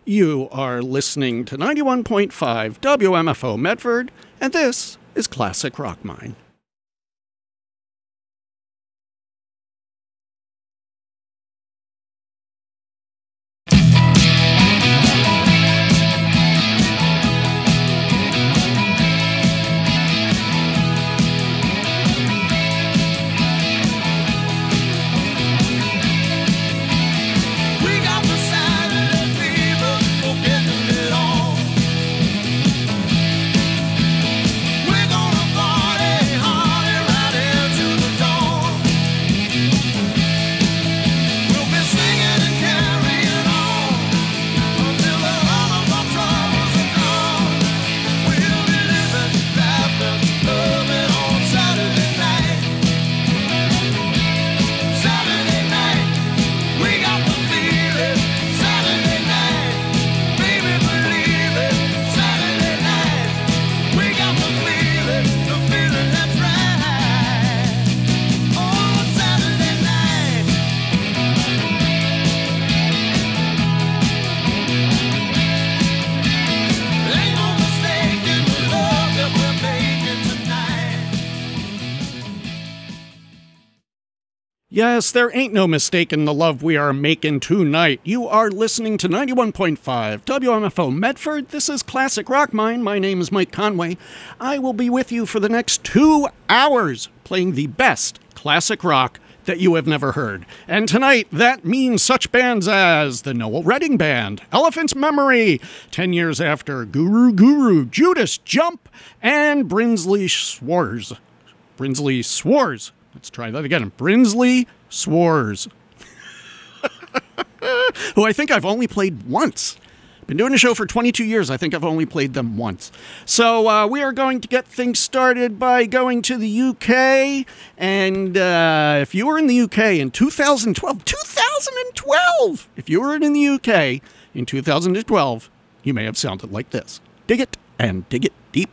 You are listening to 91.5 WMFO Medford, and this is Classic Rock Mine. Yes, there ain't no mistaking the love we are making tonight. You are listening to 91.5 WMFO Medford. This is Classic Rock Mine. My name is Mike Conway. I will be with you for the next 2 hours playing the best classic rock that you have never heard. And tonight, that means such bands as the Noel Redding Band, Elephant's Memory, 10 years after, Guru, Judas Jump, and Brinsley Schwarz. Let's try that again. Brinsley Schwarz, who I think I've only played once. Been doing a show for 22 years. I think I've only played them once. So we are going to get things started by going to the UK. And if you were in the UK in 2012, if you were in the UK in 2012, you may have sounded like this. Dig it and dig it deep.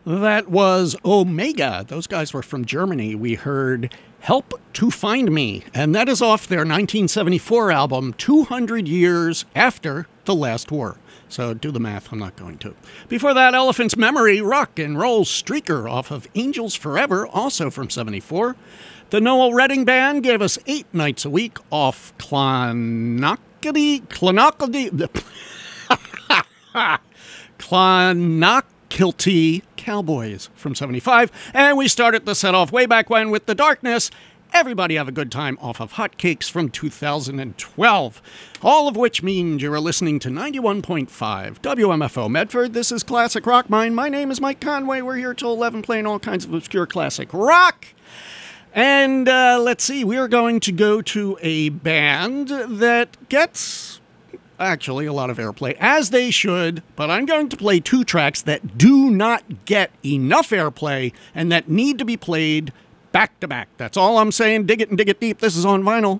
That was Omega. Those guys were from Germany. We heard Help to Find Me, and that is off their 1974 album, 200 Years After the Last War. So do the math, I'm not going to. Before that, Elephant's Memory, Rock and Roll Streaker off of Angels Forever, also from 74. The Noel Redding Band gave us 8 Nights a Week off Clonakilty Cowboys from 75. And we started the set off way back when with The Darkness. Everybody Have a Good Time off of Hotcakes from 2012. All of which means you're listening to 91.5 WMFO Medford. This is Classic Rock Mine. My name is Mike Conway. We're here till 11 playing all kinds of obscure classic rock. And let's see, we're going to go to a band that gets actually a lot of airplay, as they should, but I'm going to play 2 tracks that do not get enough airplay and that need to be played back to back. That's all I'm saying. Dig it and dig it deep. This is on vinyl.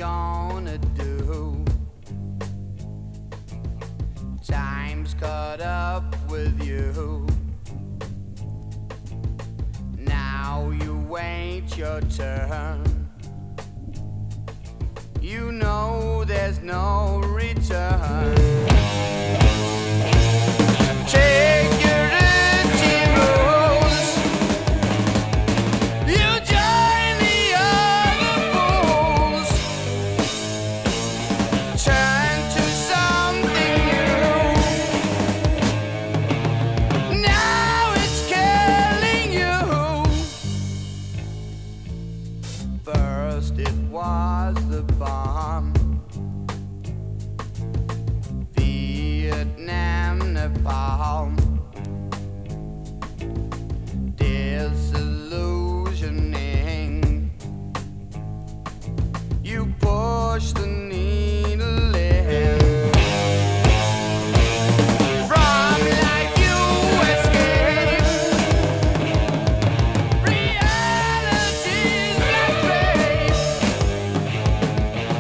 gonna do? Time's caught up with you. Now you wait your turn. You know there's no return. Take your dirty rules. You join the other fools. Turn to something new. Now it's killing you. First it was the bomb. Vietnam, Nepal. Disillusioning. You push the needle in. From life you escape. Reality's like rape.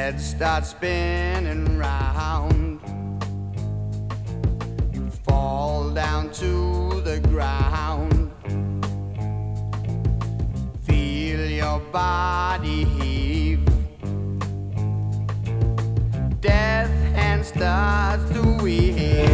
head starts spinning round. You fall down to the ground. Feel your body heave. Death hand starts to weave.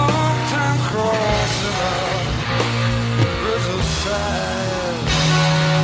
Crossing a bridge of sand.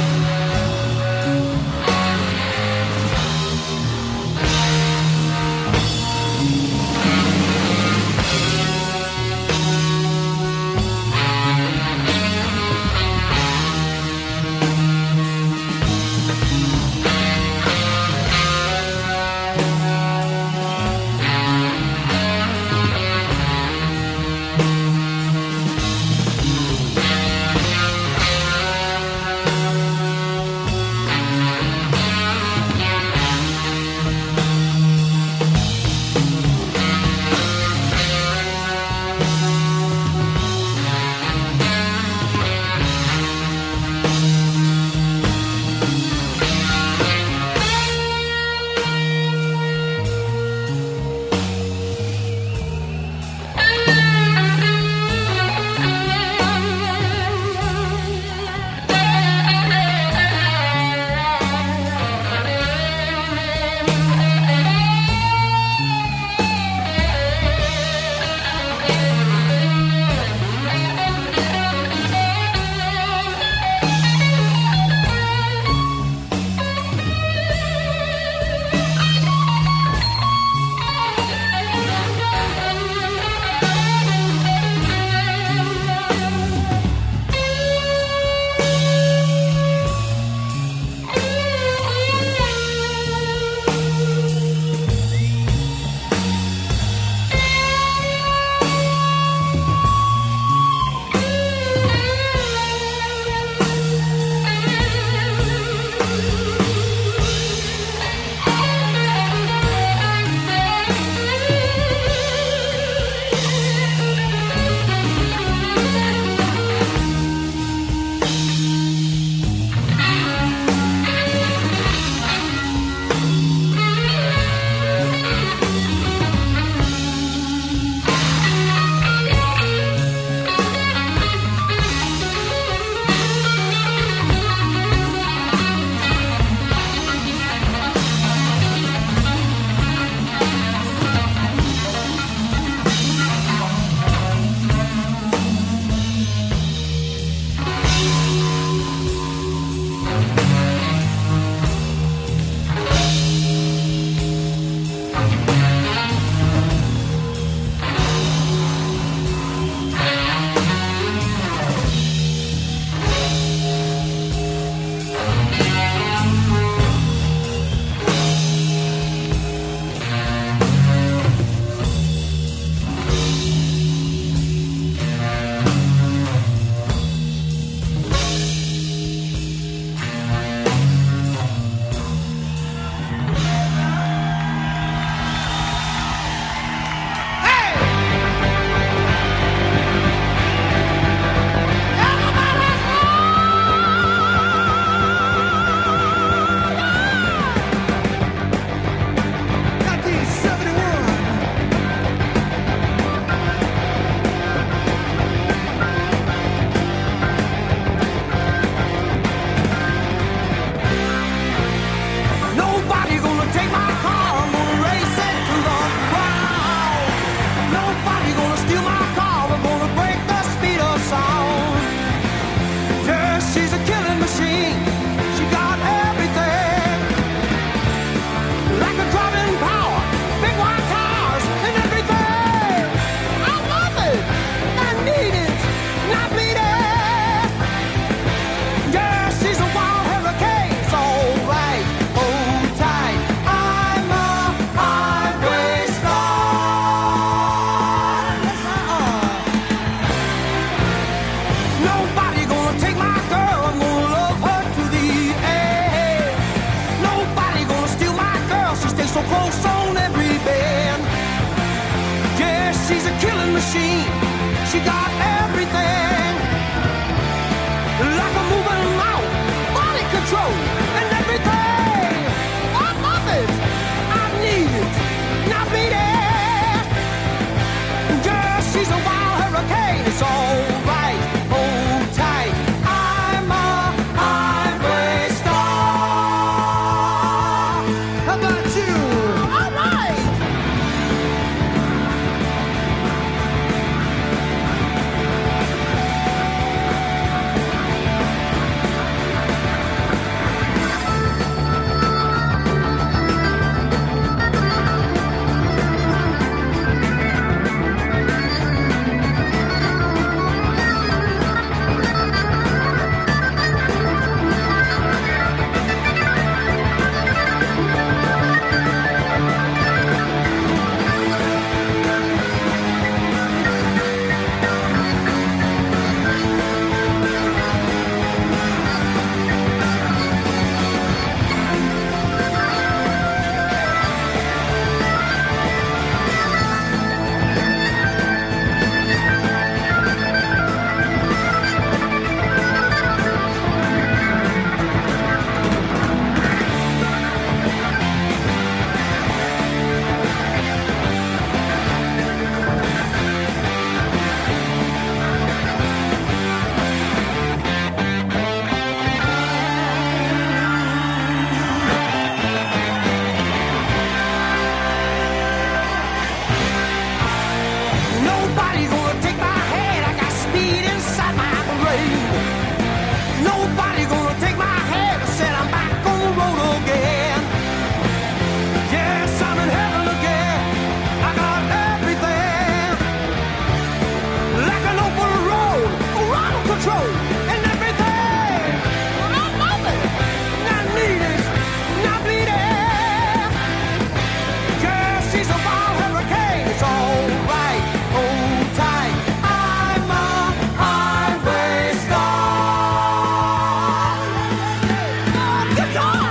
Nobody gonna take my hand. I said I'm back on the road again. Yes, I'm in heaven again. I got everything. Like an open road, out of control, and everything. I love it. Not needed, not bleeding. Yes, she's a wild hurricane. It's all right, hold tight. I'm a highway star. Guitar.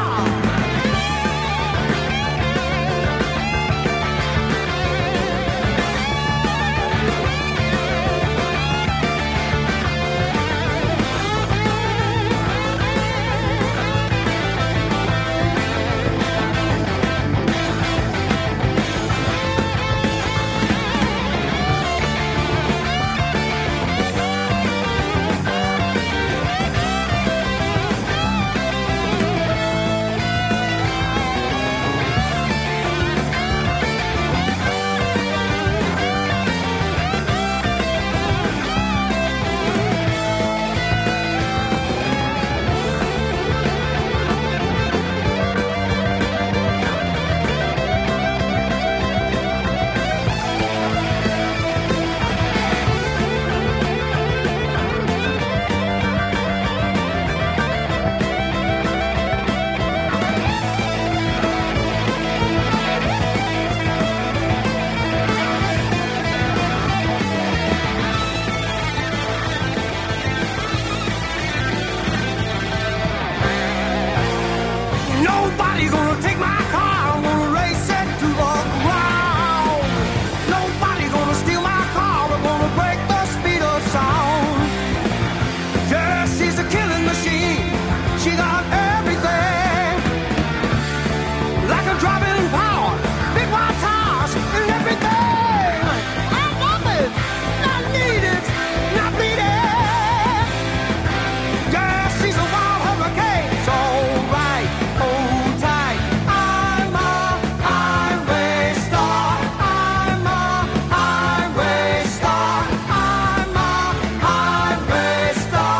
Nobody gonna take my car. I'm gonna race it to the ground. Nobody gonna steal my car. We're gonna break the speed of sound. Yeah, she's a killing machine. She got everything. Like a driving power, big white tires and everything. I love it, not needed, not bleeding. Yeah, she's a wild hurricane. It's all right, hold tight. I'm a highway star. I'm a highway star. I'm a highway star.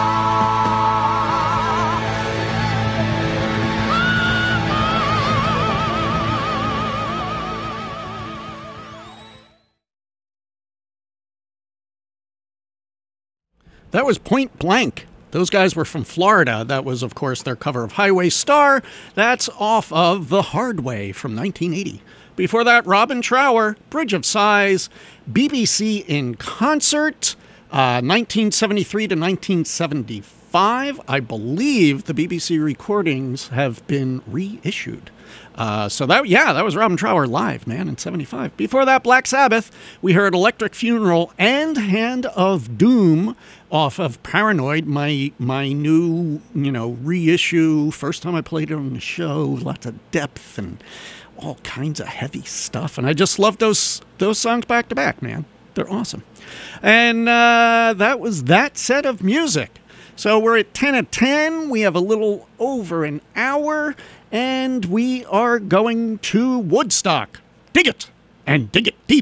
That was Point Blank. Those guys were from Florida. That was, of course, their cover of Highway Star. That's off of The Hard Way from 1980. Before that, Robin Trower, Bridge of Sighs, BBC in Concert, 1973 to 1975. I believe the BBC recordings have been reissued. So that was Robin Trower live, man, in 75. Before that, Black Sabbath, we heard Electric Funeral and Hand of Doom off of Paranoid, my new, reissue. First time I played it on the show, lots of depth and all kinds of heavy stuff. And I just love those songs back to back, man. They're awesome. And that was that set of music. So we're at 10 of 10. We have a little over an hour. And we are going to Woodstock. Dig it, and dig it deep.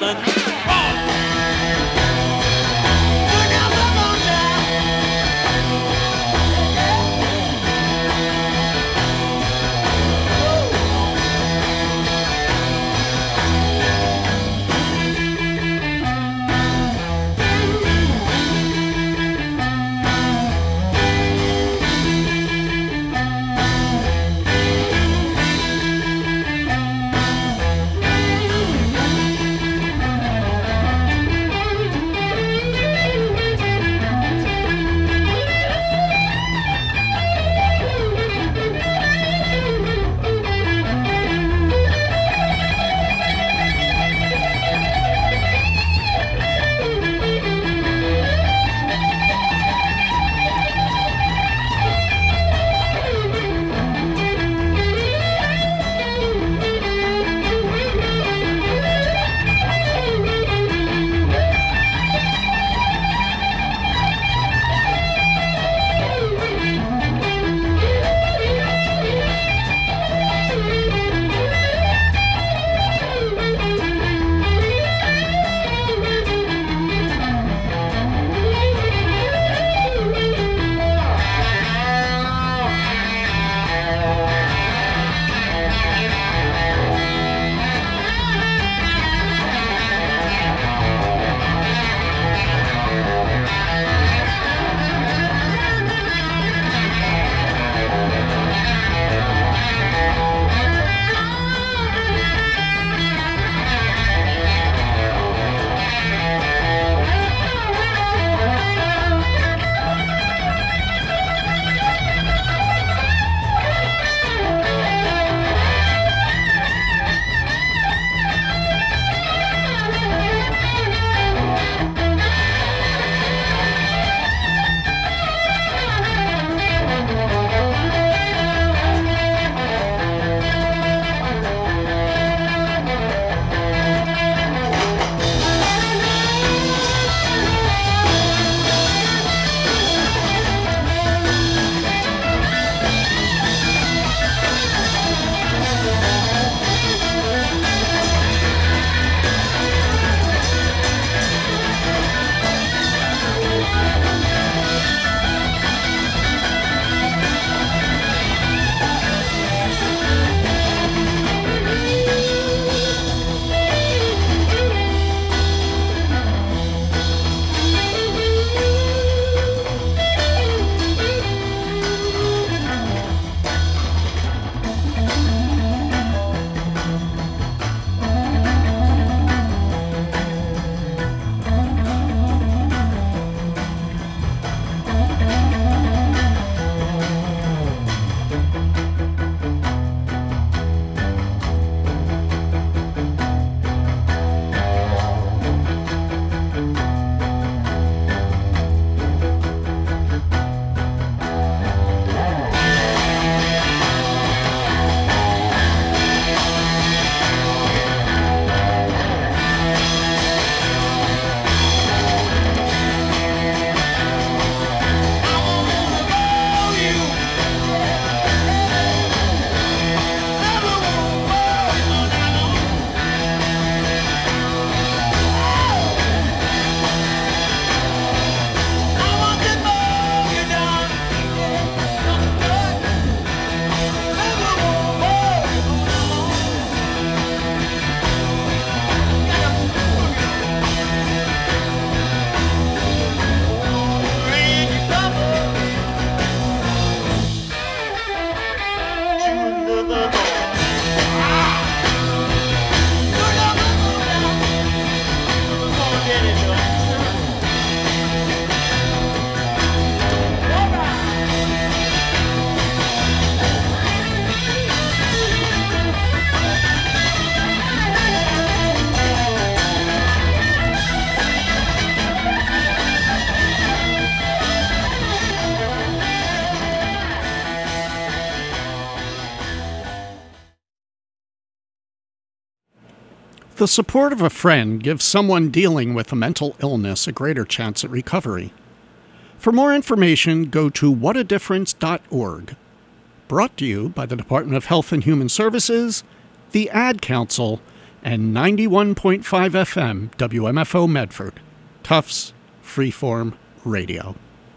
something. The support of a friend gives someone dealing with a mental illness a greater chance at recovery. For more information, go to whatadifference.org. Brought to you by the Department of Health and Human Services, the Ad Council, and 91.5 FM WMFO Medford. Tufts Freeform Radio.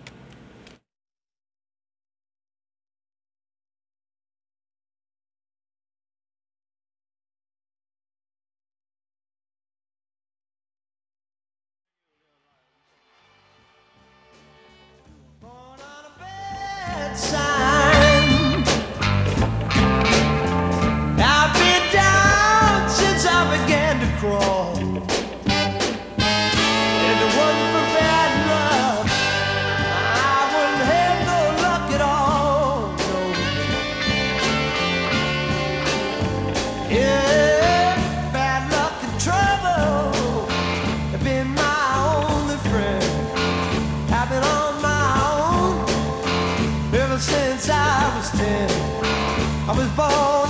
I've been down since I began to crawl. If it wasn't for bad luck, I wouldn't have no luck at all. No. Yeah, bad luck and trouble have been my only friend. I've been on my own ever since I was 10. I was born